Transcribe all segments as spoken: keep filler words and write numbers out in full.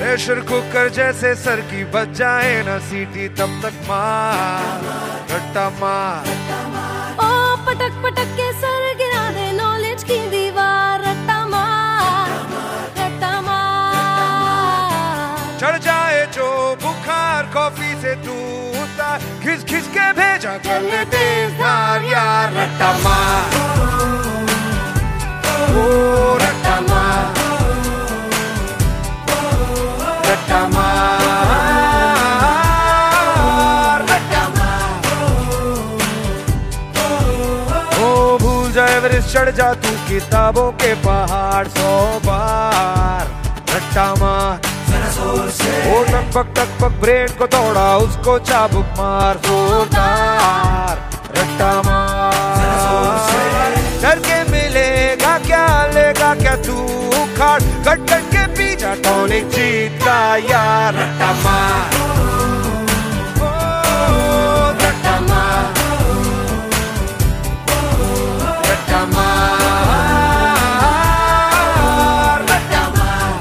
Pressure cooker जैसे sir की बच जाए ना सीटी तब तक मार रट्टा मार। ओ पटक पटक के सर गिरा दे नॉलेज की दीवार रट्टा मार रट्टा मार। चढ़ जाए जो बुखार कॉफी से तू उतार खिस खिस के भेजा कर ले तेज धार यार रट्टा मार ओ रट्टा मार रट्टा मार रट्टा मार। ओ भूल जाए एवरेस्ट चढ़ जा तू किताबों के पहाड़ सौ बार रट्टा मार। ओ टकपक टकपक ब्रेन को तोड़ा उसको चाबुक मार जोरदार रट्टा मार। डर के मिलेगा क्या लेगा क्या तू उखाड़ कट कट के पीछा टॉनिक जीत का यार रट्टा मार ओ रट्टा मार रट्टा मार रट्टा मार।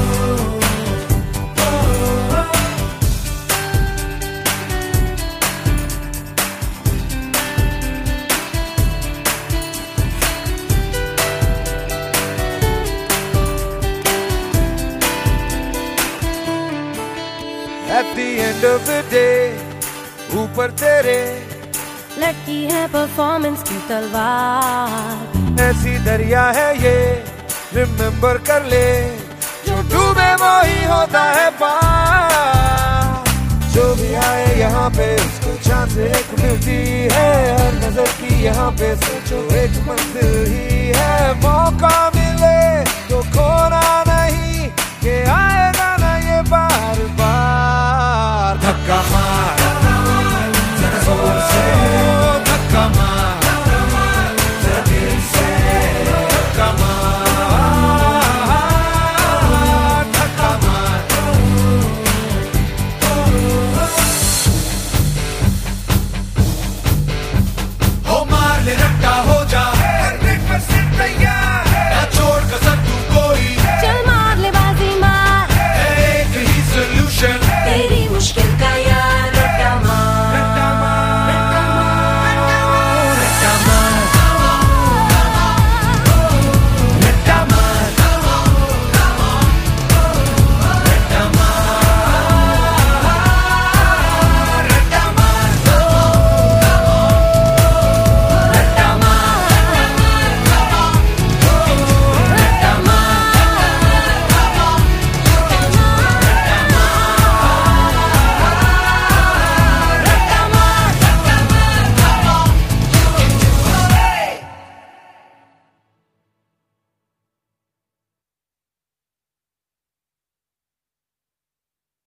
At the end of the day, ऊपर तेरे लटकी है परफॉर्मेंस की तलवार। ऐसी दरिया है ये रिमेम्बर कर ले जो डूबे वो ही होता है पार। जो भी आए यहाँ पे उसको चांस एक मिलती है हर नजर की यहाँ पे सोचो एक मंजिल ही है मौका